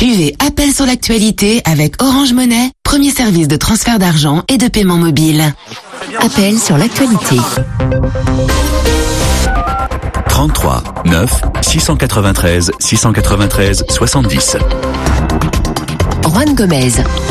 Suivez Appel sur l'actualité avec Orange Money, premier service de transfert d'argent et de paiement mobile. Appel sur l'actualité. 33 9 693 693 70. Juan Gomez.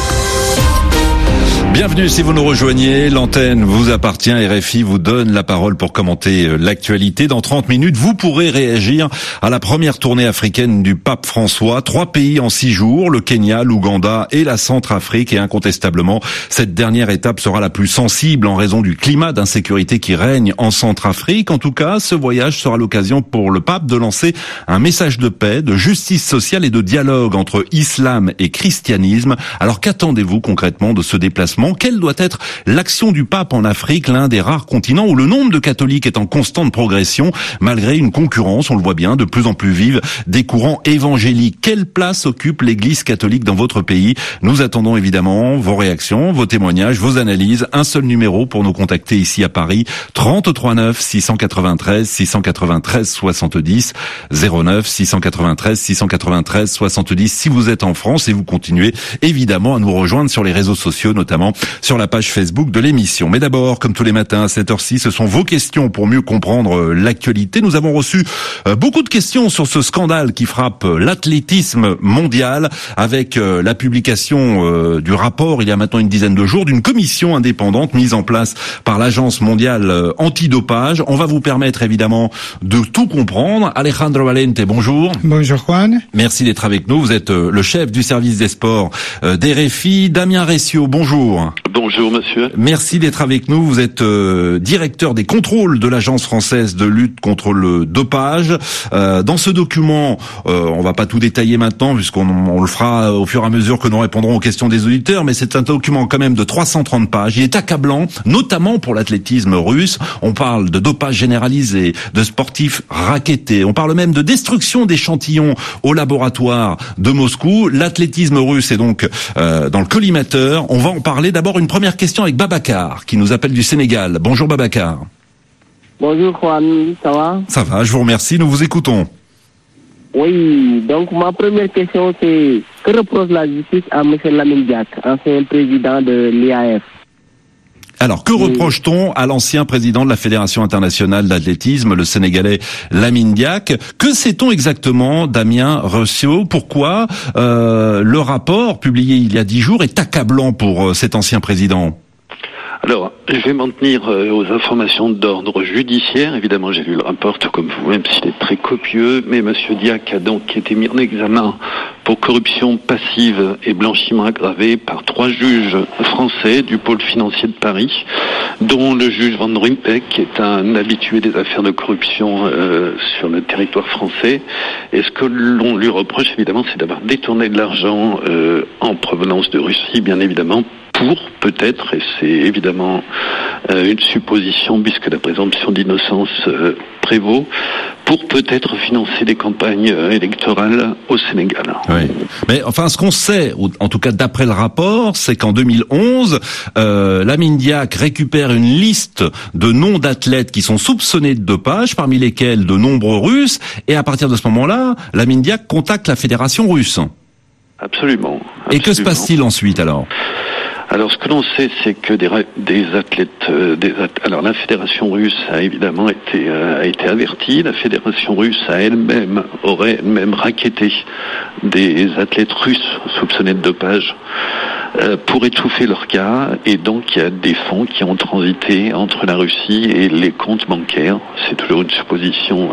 Bienvenue si vous nous rejoignez, l'antenne vous appartient, RFI vous donne la parole pour commenter l'actualité. Dans 30 minutes, vous pourrez réagir à la première tournée africaine du pape François. 3 pays en 6 jours, le Kenya, l'Ouganda et la Centrafrique. Et incontestablement, cette dernière étape sera la plus sensible en raison du climat d'insécurité qui règne en Centrafrique. En tout cas, ce voyage sera l'occasion pour le pape de lancer un message de paix, de justice sociale et de dialogue entre islam et christianisme. Alors qu'attendez-vous concrètement de ce déplacement ? Quelle doit être l'action du pape en Afrique, l'un des rares continents où le nombre de catholiques est en constante progression, malgré une concurrence, on le voit bien, de plus en plus vive des courants évangéliques. Quelle place occupe l'Église catholique dans votre pays? Nous attendons évidemment vos réactions, vos témoignages, vos analyses. Un seul numéro pour nous contacter ici à Paris, 33 9 693 693 70, 09 693 693 70. Si vous êtes en France, et vous continuez évidemment à nous rejoindre sur les réseaux sociaux, notamment sur la page Facebook de l'émission. Mais d'abord, comme tous les matins à cette heure-ci, ce sont vos questions pour mieux comprendre l'actualité. Nous avons reçu beaucoup de questions sur ce scandale qui frappe l'athlétisme mondial avec la publication du rapport il y a maintenant une dizaine de jours d'une commission indépendante mise en place par l'Agence mondiale antidopage. On va vous permettre évidemment de tout comprendre. Alejandro Valente, bonjour. Bonjour Juan. Merci d'être avec nous. Vous êtes le chef du service des sports d'RFI. Damien Rescio, bonjour. Bonjour monsieur. Merci d'être avec nous. Vous êtes directeur des contrôles de l'Agence française de lutte contre le dopage. Dans ce document, on va pas tout détailler maintenant puisqu'on le fera au fur et à mesure que nous répondrons aux questions des auditeurs, mais c'est un document quand même de 330 pages. Il est accablant, notamment pour l'athlétisme russe. On parle de dopage généralisé, de sportifs rackettés. On parle même de destruction d'échantillons au laboratoire de Moscou. L'athlétisme russe est donc dans le collimateur. On va en parler. D'abord, une première question avec Babacar, qui nous appelle du Sénégal. Bonjour Babacar. Bonjour Juan, ça va? Ça va, je vous remercie, nous vous écoutons. Oui, donc ma première question c'est, que reproche la justice à M. Lamine Diack, ancien président de l'IAF? Alors, que reproche-t-on à l'ancien président de la Fédération internationale d'athlétisme, le Sénégalais Lamine Diack? Que sait-on exactement, Damien Rescio? Pourquoi le rapport publié il y a 10 jours est accablant pour cet ancien président? Alors, je vais m'en tenir aux informations d'ordre judiciaire. Évidemment, j'ai lu le rapport, tout comme vous, même s'il est très copieux. Mais Monsieur Diack a donc été mis en examen pour corruption passive et blanchiment aggravé par 3 juges français du pôle financier de Paris, dont le juge Van Ruympeck, qui est un habitué des affaires de corruption sur le territoire français. Et ce que l'on lui reproche, évidemment, c'est d'avoir détourné de l'argent en provenance de Russie, bien évidemment, pour peut-être, et c'est évidemment une supposition puisque la présomption d'innocence prévaut, pour peut-être financer des campagnes électorales au Sénégal. Oui. Mais enfin, ce qu'on sait, en tout cas d'après le rapport, c'est qu'en 2011, Lamine Diack récupère une liste de noms d'athlètes qui sont soupçonnés de dopage, parmi lesquels de nombreux Russes, et à partir de ce moment-là, Lamine Diack contacte la fédération russe. Absolument. Et que se passe-t-il ensuite alors ? Alors, ce que l'on sait, c'est que des athlètes, alors la fédération russe a évidemment été avertie. La fédération russe aurait elle-même racketté des athlètes russes soupçonnés de dopage pour étouffer leur cas. Et donc, il y a des fonds qui ont transité entre la Russie et les comptes bancaires. C'est toujours une supposition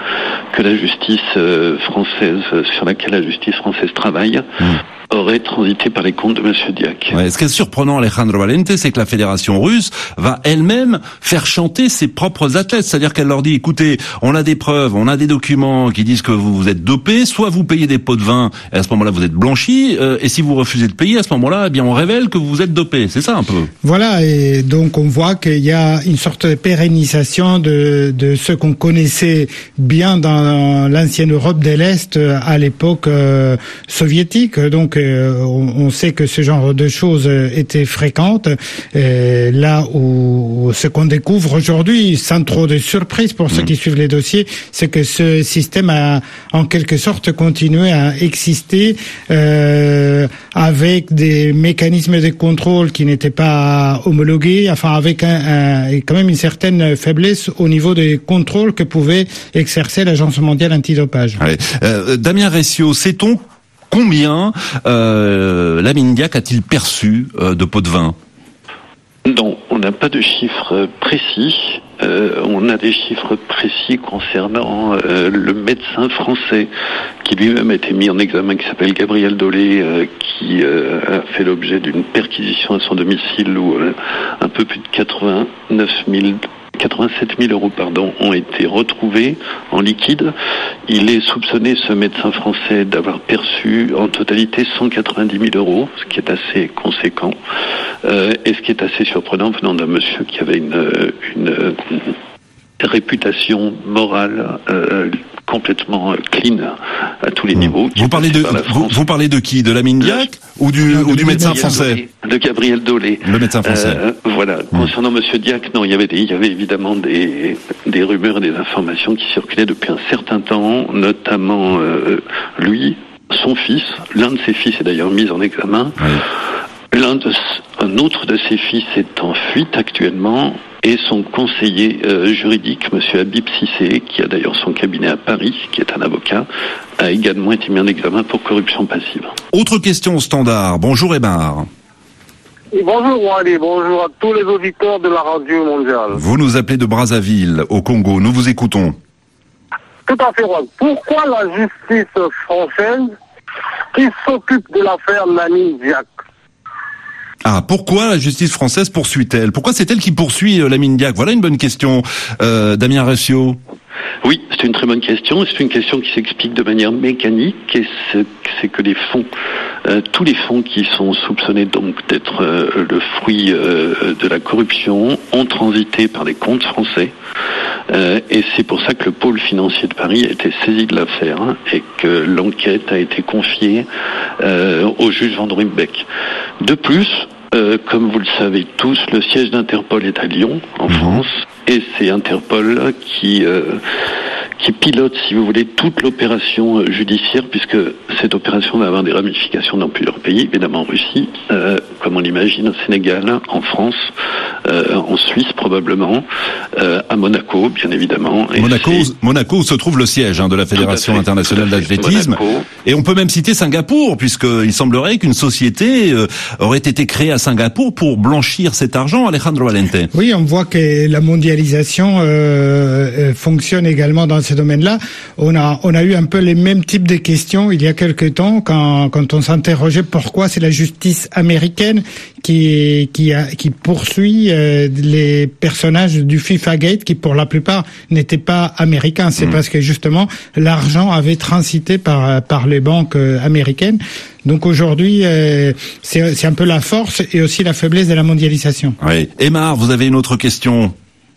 que la justice française, sur laquelle la justice française travaille. Aurait transité par les comptes de Monsieur Diack. Ouais, ce qui est surprenant, Alejandro Valente, c'est que la fédération russe va elle-même faire chanter ses propres athlètes. C'est-à-dire qu'elle leur dit, écoutez, on a des preuves, on a des documents qui disent que vous êtes dopés, soit vous payez des pots de vin, et à ce moment-là vous êtes blanchis, et si vous refusez de payer, à ce moment-là, eh bien on révèle que vous êtes dopés. C'est ça un peu. Voilà, et donc on voit qu'il y a une sorte de pérennisation de ce qu'on connaissait bien dans l'ancienne Europe de l'Est à l'époque soviétique. Donc on sait que ce genre de choses étaient fréquentes. Là où ce qu'on découvre aujourd'hui, sans trop de surprise pour ceux qui suivent les dossiers, c'est que ce système a en quelque sorte continué à exister avec des mécanismes de contrôle qui n'étaient pas homologués, enfin avec quand même une certaine faiblesse au niveau des contrôles que pouvait exercer l'Agence mondiale antidopage. Damien Rescio, sait-on combien Lamine Diack a-t-il perçu de pots de vin? Non, on n'a pas de chiffres précis. On a des chiffres précis concernant le médecin français qui lui-même a été mis en examen, qui s'appelle Gabriel Dolé, qui a fait l'objet d'une perquisition à son domicile où un peu plus de 87 000 euros ont été retrouvés en liquide. Il est soupçonné, ce médecin français, d'avoir perçu en totalité 190 000 euros, ce qui est assez conséquent. Et ce qui est assez surprenant venant d'un monsieur qui avait une réputation morale complètement clean à tous les niveaux. Vous parlez de qui? De Lamine Diack ou du médecin français? De Gabriel Dolé. Le médecin français. Voilà. Concernant Monsieur Diack, non, il y avait évidemment des rumeurs et des informations qui circulaient depuis un certain temps, notamment lui, son fils, l'un de ses fils est d'ailleurs mis en examen. Oui. Un autre de ses fils est en fuite actuellement, et son conseiller juridique, Monsieur Habib Sissé, qui a d'ailleurs son cabinet à Paris, qui est un avocat, a également été mis en examen pour corruption passive. Autre question au standard. Bonjour Émar. Bonjour Wally, bonjour à tous les auditeurs de la radio mondiale. Vous nous appelez de Brazzaville, au Congo. Nous vous écoutons. Tout à fait, Wally. Pourquoi la justice française qui s'occupe de l'affaire Lamine Diack? Ah, pourquoi la justice française poursuit-elle? Pourquoi c'est elle qui poursuit Lamine Diack? Voilà une bonne question, Damien Rescio. Oui, c'est une très bonne question. C'est une question qui s'explique de manière mécanique. Et c'est que les fonds, tous les fonds qui sont soupçonnés donc d'être le fruit de la corruption ont transité par les comptes français. Et c'est pour ça que le pôle financier de Paris a été saisi de l'affaire et que l'enquête a été confiée au juge Van Ruymbeck. De plus, comme vous le savez tous, le siège d'Interpol est à Lyon, en France, et c'est Interpol qui pilote, si vous voulez, toute l'opération judiciaire, puisque cette opération va avoir des ramifications dans plusieurs pays, évidemment en Russie, comme on l'imagine, au Sénégal, en France, en Suisse probablement, à Monaco, bien évidemment. Et Monaco où se trouve le siège de la Fédération internationale d'athlétisme. Et on peut même citer Singapour, puisqu'il semblerait qu'une société aurait été créée à Singapour pour blanchir cet argent, Alejandro Valente. Oui, on voit que la mondialisation fonctionne également dans ce domaine-là. On a eu un peu les mêmes types de questions il y a quelque temps quand on s'interrogeait pourquoi c'est la justice américaine qui poursuit les personnages du FIFA Gate qui pour la plupart n'étaient pas américains. C'est parce que justement l'argent avait transité par les banques américaines. Donc aujourd'hui, c'est un peu la force et aussi la faiblesse de la mondialisation. Oui. Émar, vous avez une autre question?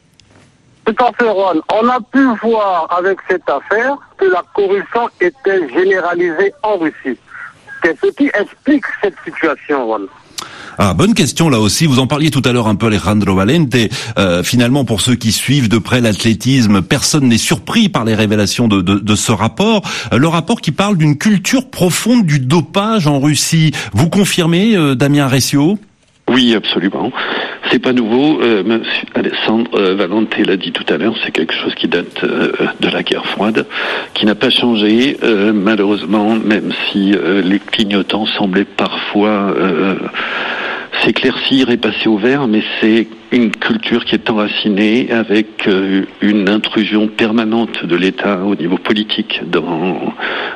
Tout à fait, Ron. On a pu voir avec cette affaire que la corruption était généralisée en Russie. Qu'est-ce qui explique cette situation, Ron? Ah, bonne question là aussi. Vous en parliez tout à l'heure un peu, Alejandro Valente. Finalement, pour ceux qui suivent de près l'athlétisme, personne n'est surpris par les révélations de ce rapport. Le rapport qui parle d'une culture profonde du dopage en Russie. Vous confirmez, Damien Rescio? Oui, absolument. C'est pas nouveau. Monsieur Alessandro Valente l'a dit tout à l'heure. C'est quelque chose qui date de la guerre froide, qui n'a pas changé malheureusement, même si les clignotants semblaient parfois s'éclaircir et passer au vert, mais c'est une culture qui est enracinée avec une intrusion permanente de l'État au niveau politique dans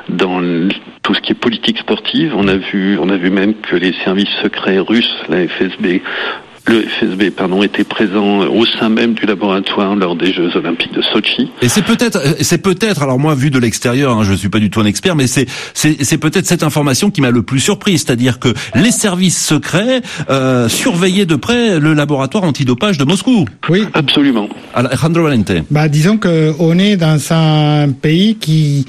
tout ce qui est politique sportive. On a vu même que les services secrets russes, la FSB, Le FSB, était présent au sein même du laboratoire lors des Jeux Olympiques de Sotchi. Et c'est peut-être, alors moi, vu de l'extérieur, je suis pas du tout un expert, mais c'est peut-être cette information qui m'a le plus surpris, c'est-à-dire que les services secrets surveillaient de près le laboratoire antidopage de Moscou. Oui. Absolument. Alejandro Valente. Disons que on est dans un pays qui,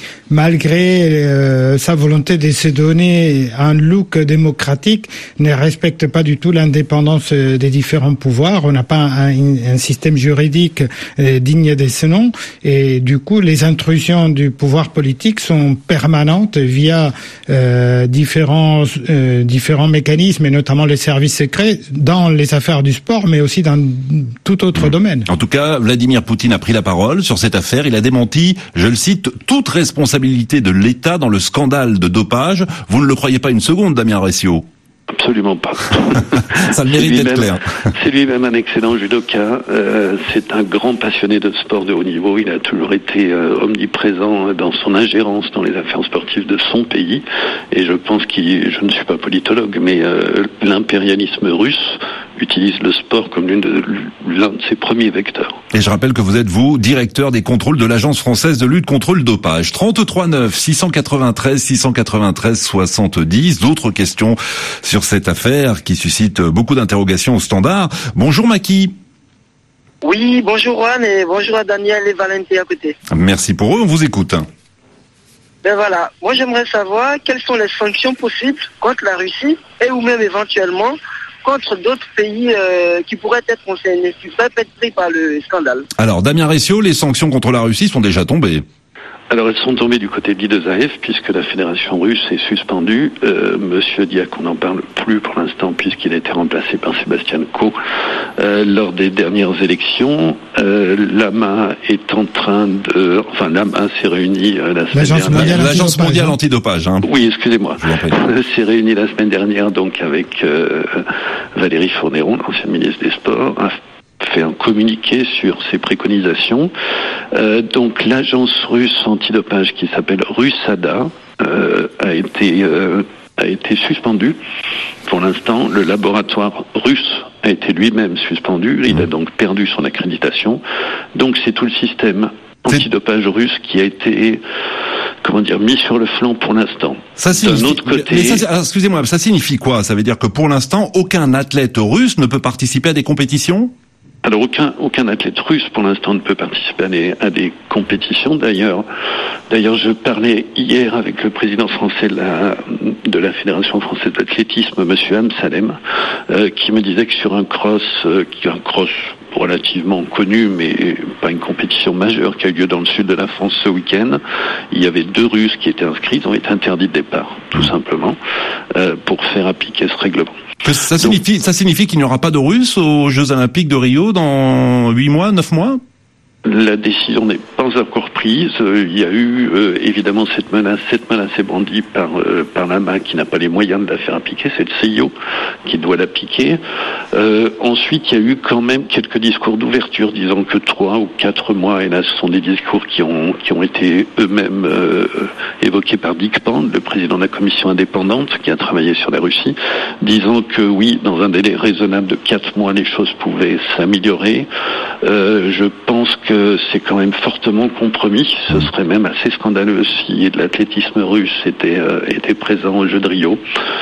malgré sa volonté de se donner un look démocratique, ne respecte pas du tout l'indépendance des différents pouvoirs. On n'a pas un système juridique digne de ce nom, et du coup les intrusions du pouvoir politique sont permanentes via différents mécanismes, et notamment les services secrets dans les affaires du sport, mais aussi dans tout autre domaine. En tout cas, Vladimir Poutine a pris la parole sur cette affaire. Il a démenti, je le cite, toute responsabilité de l'État dans le scandale de dopage. Vous ne le croyez pas une seconde, Damien Rescio? Absolument pas. Ça le mérite d'être clair. C'est lui-même un excellent judoka. C'est un grand passionné de sport de haut niveau. Il a toujours été omniprésent dans son ingérence dans les affaires sportives de son pays. Et je pense je ne suis pas politologue, mais l'impérialisme russe utilise le sport comme l'un de ses premiers vecteurs. Et je rappelle que vous êtes, directeur des contrôles de l'Agence française de lutte contre le dopage. 33 9 693 693 70. D'autres questions sur cette affaire qui suscite beaucoup d'interrogations au standard. Bonjour Maki. Oui, bonjour Juan et bonjour à Daniel et Valentin à côté. Merci pour eux, on vous écoute. Ben voilà, moi j'aimerais savoir quelles sont les sanctions possibles contre la Russie et ou même éventuellement contre d'autres pays qui pourraient être concernés, qui pourraient être pris par le scandale. Alors Damien Rescio, les sanctions contre la Russie sont déjà tombées. Alors elles sont tombées du côté de l'IAAF puisque la fédération russe est suspendue. Monsieur Diak, on n'en parle plus pour l'instant puisqu'il a été remplacé par Sébastien Coe lors des dernières élections. L'AMA est en train de... Enfin, l'AMA s'est réunie la semaine dernière. L'Agence mondiale antidopage. Oui, excusez-moi. S'est réunie la semaine dernière donc avec Valérie Fournéron, l'ancienne ministre des Sports, fait un communiqué sur ses préconisations. Donc l'agence russe antidopage qui s'appelle Russada a été suspendue. Pour l'instant, le laboratoire russe a été lui-même suspendu. Il a donc perdu son accréditation. Donc c'est tout le système antidopage russe qui a été mis sur le flanc pour l'instant. Ça signifie, d'un autre côté... excusez-moi, ça signifie quoi? Ça veut dire que pour l'instant, aucun athlète russe ne peut participer à des compétitions? Alors aucun athlète russe pour l'instant ne peut participer à des compétitions. D'ailleurs, je parlais hier avec le président français de la Fédération française d'athlétisme, Monsieur Amsalem, qui me disait que sur un cross relativement connu, mais pas une compétition majeure qui a eu lieu dans le sud de la France ce week-end, il y avait 2 Russes qui étaient inscrits, ils ont été interdits de départ, tout simplement, pour faire appliquer ce règlement. Ça signifie qu'il n'y aura pas de Russes aux Jeux Olympiques de Rio dans 8 mois, 9 mois? La décision n'est pas encore prise. Il y a eu évidemment cette menace est brandie par l'AMA qui n'a pas les moyens de la faire appliquer. C'est le CIO qui doit l'appliquer. Ensuite, il y a eu quand même quelques discours d'ouverture disant que 3 ou 4 mois, et là ce sont des discours qui ont été eux-mêmes évoqués par Dick Pand, le président de la commission indépendante qui a travaillé sur la Russie, disant que oui, dans un délai raisonnable de 4 mois, les choses pouvaient s'améliorer. Je pense que c'est quand même fortement compromis. Ce serait même assez scandaleux si l'athlétisme russe était présent au Jeux de Rio.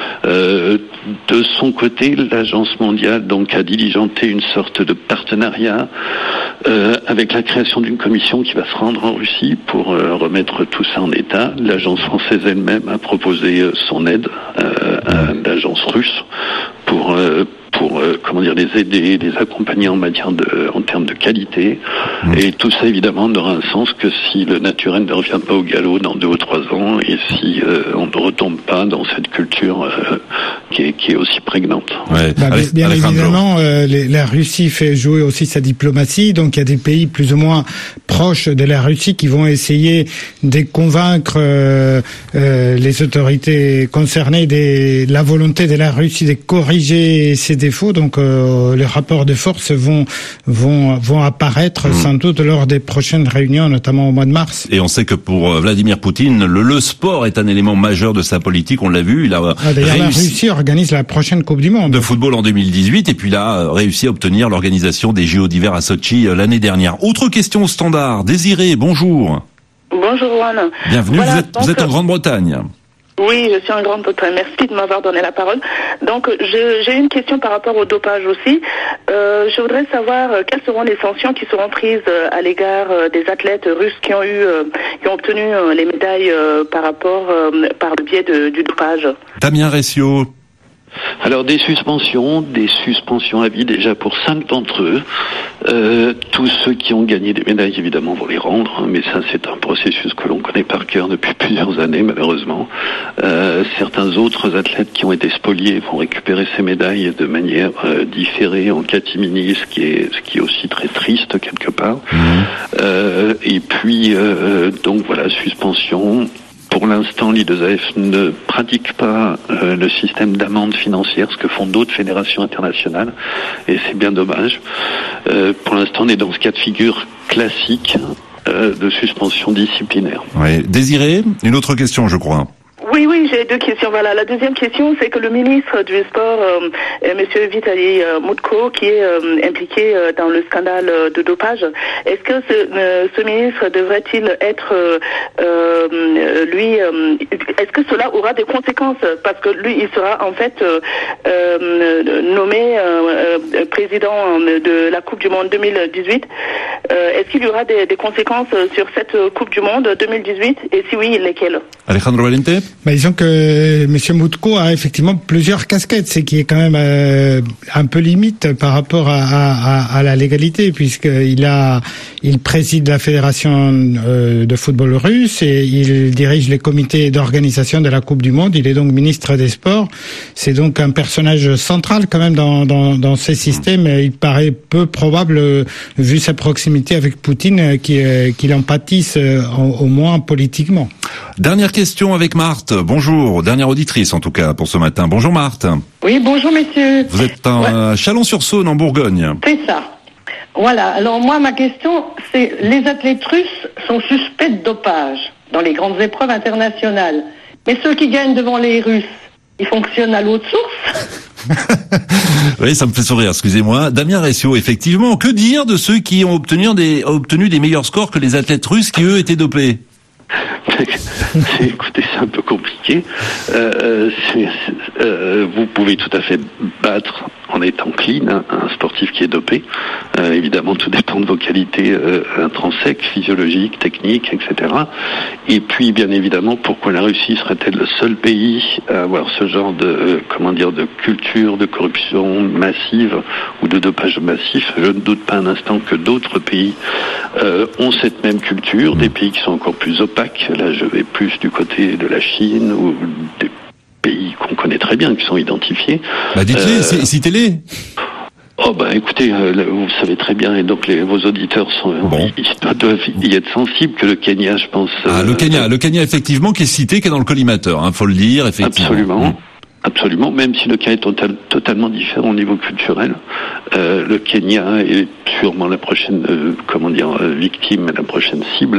De son côté, l'agence mondiale donc a diligenté une sorte de partenariat avec la création d'une commission qui va se rendre en Russie pour remettre tout ça en état. L'agence française elle-même a proposé son aide à l'agence russe pour les aider, les accompagner en termes de qualité. Et tout ça, évidemment, n'aura un sens que si le naturel ne revient pas au galop dans 2 ou 3 ans et si on ne retombe pas dans cette culture qui est aussi prégnante. Ouais. Bien évidemment, la Russie fait jouer aussi sa diplomatie. Donc, il y a des pays plus ou moins proches de la Russie qui vont essayer de convaincre les autorités concernées de la volonté de la Russie de corriger ses défauts. Donc, les rapports de force vont apparaître sans doute lors des prochaines réunions, notamment au mois de mars. Et on sait que pour Vladimir Poutine, le sport est un élément majeur de sa politique. On l'a vu, il a D'ailleurs, la Russie organise la prochaine Coupe du Monde de football en 2018, et puis là, réussi à obtenir l'organisation des JO d'hiver à Sochi l'année dernière. Autre question au standard. Désiré, bonjour. Bonjour Juan. Bienvenue, voilà, vous êtes en Grande-Bretagne. Oui, je suis en Grande-Bretagne. Merci de m'avoir donné la parole. Donc, j'ai une question par rapport au dopage aussi. Je voudrais savoir quelles seront les sanctions qui seront prises à l'égard des athlètes russes qui ont obtenu les médailles par le biais du dopage. Damien Ressio. Alors des suspensions à vie déjà pour 5 d'entre eux. Tous ceux qui ont gagné des médailles évidemment vont les rendre, mais ça c'est un processus que l'on connaît par cœur depuis plusieurs années malheureusement. Certains autres athlètes qui ont été spoliés vont récupérer ces médailles de manière différée en catimini, ce qui est aussi très triste quelque part. Et puis donc voilà, suspension. Pour l'instant, l'I2AF ne pratique pas le système d'amende financière, ce que font d'autres fédérations internationales, et c'est bien dommage. Pour l'instant, on est dans ce cas de figure classique de suspension disciplinaire. Ouais. Désiré, une autre question, je crois. Oui, j'ai 2 questions. Voilà, la deuxième question, c'est que le ministre du Sport, Monsieur Vitaly Mutko, qui est impliqué dans le scandale de dopage, est-ce que ce ministre devrait-il être, est-ce que cela aura des conséquences? Parce que lui, il sera en fait nommé président de la Coupe du Monde 2018. Est-ce qu'il y aura des conséquences sur cette Coupe du Monde 2018? Et si oui, lesquelles? Alejandro Valente? Disons que M. Mutko a effectivement plusieurs casquettes, ce qui est quand même un peu limite par rapport à la légalité, puisqu'il préside la fédération de football russe et il dirige les comités d'organisation de la Coupe du Monde. Il est donc ministre des Sports. C'est donc un personnage central quand même dans ces systèmes. Il paraît peu probable, vu sa proximité avec Poutine, qu'il en pâtisse au moins politiquement. Dernière question avec Marthe. Bonjour, dernière auditrice en tout cas pour ce matin. Bonjour Marthe. Oui, bonjour messieurs. Vous êtes à Chalon-sur-Saône en Bourgogne. C'est ça. Voilà, alors moi ma question c'est, les athlètes russes sont suspects de dopage dans les grandes épreuves internationales. Mais ceux qui gagnent devant les Russes, ils fonctionnent à l'eau de source? Oui, ça me fait sourire, excusez-moi. Damien Ressio, effectivement, que dire de ceux qui ont obtenu des meilleurs scores que les athlètes russes qui eux étaient dopés? Écoutez, c'est un peu compliqué. Vous pouvez tout à fait battre en étant clean un sportif qui est dopé. Évidemment, tout dépend de vos qualités intrinsèques, physiologiques, techniques, etc. Et puis, bien évidemment, pourquoi la Russie serait-elle le seul pays à avoir ce genre de culture de corruption massive ou de dopage massif? Je ne doute pas un instant que d'autres pays ont cette même culture, des pays qui sont encore plus opaques. Là, je vais plus du côté de la Chine ou des pays qu'on connaît très bien, qui sont identifiés. Dites-les, citez-les. Écoutez, vous savez très bien, et donc vos auditeurs ils doivent y être sensibles, que le Kenya, je pense... Le Kenya effectivement, qui est cité, qui est dans le collimateur, faut le dire, effectivement. Absolument, même si le cas est totalement différent au niveau culturel. Le Kenya est sûrement la prochaine, victime, la prochaine cible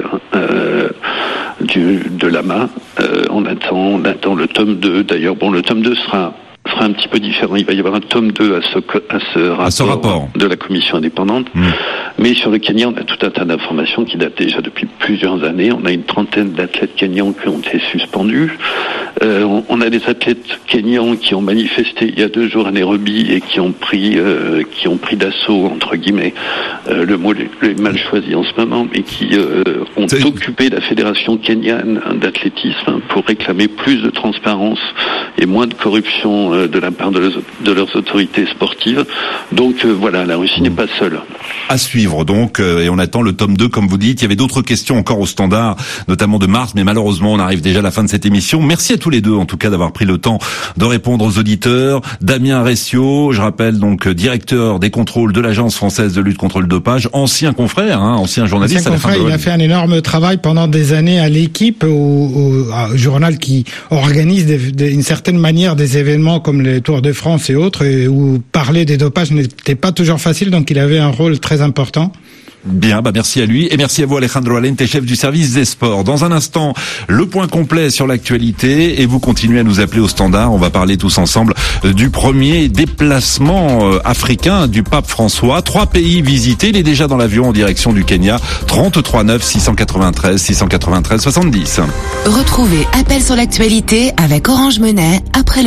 de l'AMA. On attend le tome 2. D'ailleurs, le tome 2 sera un petit peu différent. Il va y avoir un tome 2 à ce rapport de la commission indépendante. Mais sur le Kenya, on a tout un tas d'informations qui datent déjà depuis plusieurs années. On a une trentaine d'athlètes kenyans qui ont été suspendus. On a des athlètes kenyans qui ont manifesté il y a 2 jours à Nairobi et qui ont pris d'assaut, entre guillemets, le mot est mal choisi en ce moment, mais qui ont occupé la fédération kenyane d'athlétisme pour réclamer plus de transparence et moins de corruption de la part de leurs autorités sportives. Donc voilà, la Russie n'est pas seule. À suivre donc, et on attend le tome 2 comme vous dites. Il y avait d'autres questions encore au standard, notamment de Marthe, mais malheureusement on arrive déjà à la fin de cette émission. Merci à tous les deux en tout cas d'avoir pris le temps de répondre aux auditeurs. Damien Ressio, je rappelle donc directeur des contrôles de l'Agence française de lutte contre le dopage, ancien confrère, ancien journaliste. Il a fait un énorme travail pendant des années à l'Équipe, au journal qui organise d'une certaine manière des événements comme les Tours de France et autres, et où parler des dopages n'était pas toujours facile, donc il avait un rôle très important. Bien, merci à lui et merci à vous Alejandro Alente, chef du service des sports. Dans un instant, le point complet sur l'actualité et vous continuez à nous appeler au standard. On va parler tous ensemble du premier déplacement africain du pape François. 3 pays visités. Il est déjà dans l'avion en direction du Kenya. 33 9 693 693 70. Retrouvez Appel sur l'actualité avec Orange Money après le